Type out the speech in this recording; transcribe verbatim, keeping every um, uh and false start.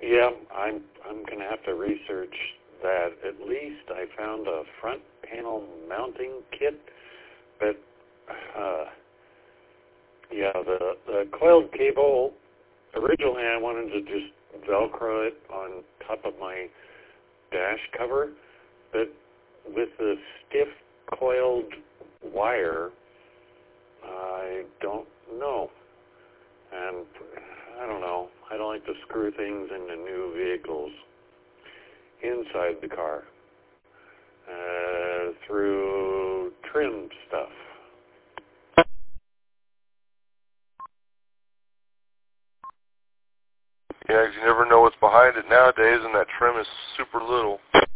Yeah, I'm I'm going to have to research that. At least I found a front panel mounting kit, but uh, yeah, the, the coiled cable, originally I wanted to just Velcro it on top of my dash cover, but with the stiff coiled wire, I don't know. And I don't know. I don't like to screw things into new vehicles inside the car uh, through trim stuff. Yeah, 'cause you never know what's behind it nowadays, and that trim is super little.